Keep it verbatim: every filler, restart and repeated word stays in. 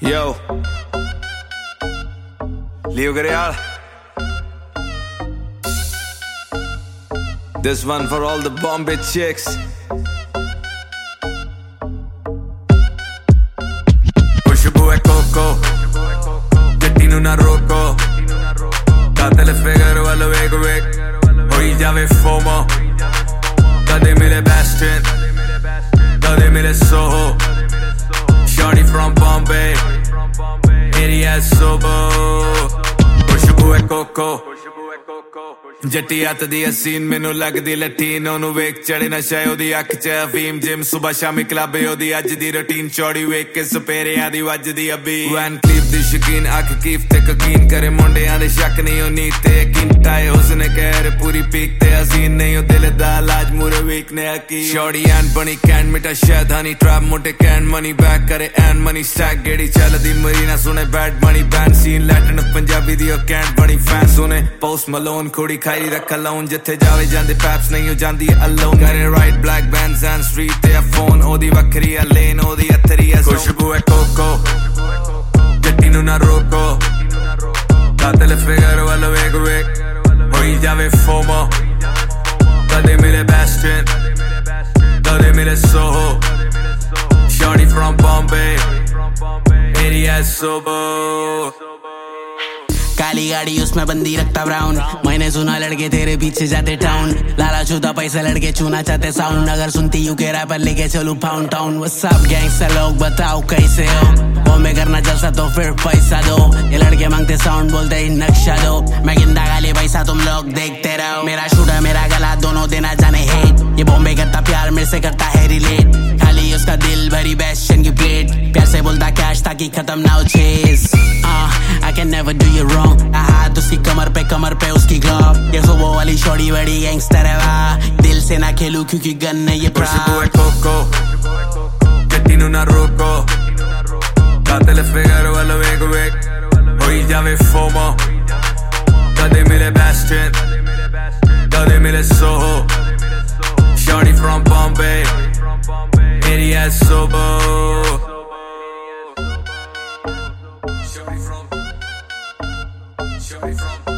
Yo, Leo Garayal. This one for all the Bombay chicks. Khushbu hai coco, jatti nu na roko. Katel figure wallo wek wek, hoi jave FOMO. Kade mile Bastion, kade mile Soho. Shorty from Bombay, area sobo. Khushbu hai coco, Jatti हत्थ दी हसीन मैनू लगदी लटीन ओनू वेख चढ़े नशा ओदी अख च अफीम जिम सुबह शामी क्लब ओदी अज दी रूटीन चौड़ी वेख के सपेरियां दी वजदी अबी वैन क्लिप दी शकीन अख कीफ ते यकीन करे मुंडियां दे शक नहीं ओ नीत ते यकीन टाए उसने कहर पूरी पीक ते हसीन नहीं ओ दिल दा इलाज मुरे वीक ने हकी शॉर्टी एंड बनी कैन मिटा शैतानी ट्रैप मोटे कैन मनी बैक करे एंड मनी स्टैक गेड़ी चलदी मरीना सुने bad money band scene Latin Punjabi दी ओ कैन बनी फैन सुने पोस्ट मलोन खोड़ी खाई रख अलोन जिथे जावे जांदे पैप्स नहीं हो जांदी अलोन करे right black bands and street ते फोन ओदी वखरी है लेन ओदी अथरी है खुशबू है कोको जट्टी नु ना रोको कातिल फिगर वालो वेग वेग होई जावे फोमो कदे मिले Bastion कदे मिले Soho Shorty from Bombay area sobo काली गाड़ी उसमें बंदी रखता ब्राउन मैंने सुना लड़के तेरे पीछे जाते टाउन लाला चूता पैसा लड़के चुना चाहते साउंड अगर सुनती यू के रैपर लेके चलू पाउंड टाउन वो सब गैंगस्टर लोग बताओ कैसे हो बॉम्बे करना जलसा तो फिर पैसा दो ये लड़के मांगते साउंड बोलते ही नक्शा दो मैं गिंदा गाली पैसा तुम लोग देखते रहो मेरा शूटर मेरा गला दोनों देना जाने हेट ये बॉम्बे करता प्यार मेरे से करता है रिलेट खाली उसका दिल भरी Bastion की प्लेट प्यार से बोलता कैश ताकि खत्म ना हो chase I can never do you wrong हाथ उसकी कमर पे कमर पे उसकी ग्लॉव ये वो वाली शॉर्टी बड़ी गैंगस्टर है वाह दिल से ना खेलू क्योंकि गन नहीं ये खुशबू है कोको जट्टी नु ना रोको कातिल फिगर वालो वेग वेग होई जावे FOMO कदे मिले Bastion कदे मिले Soho Shorty from Bombay area sobo Shorty from Shorty from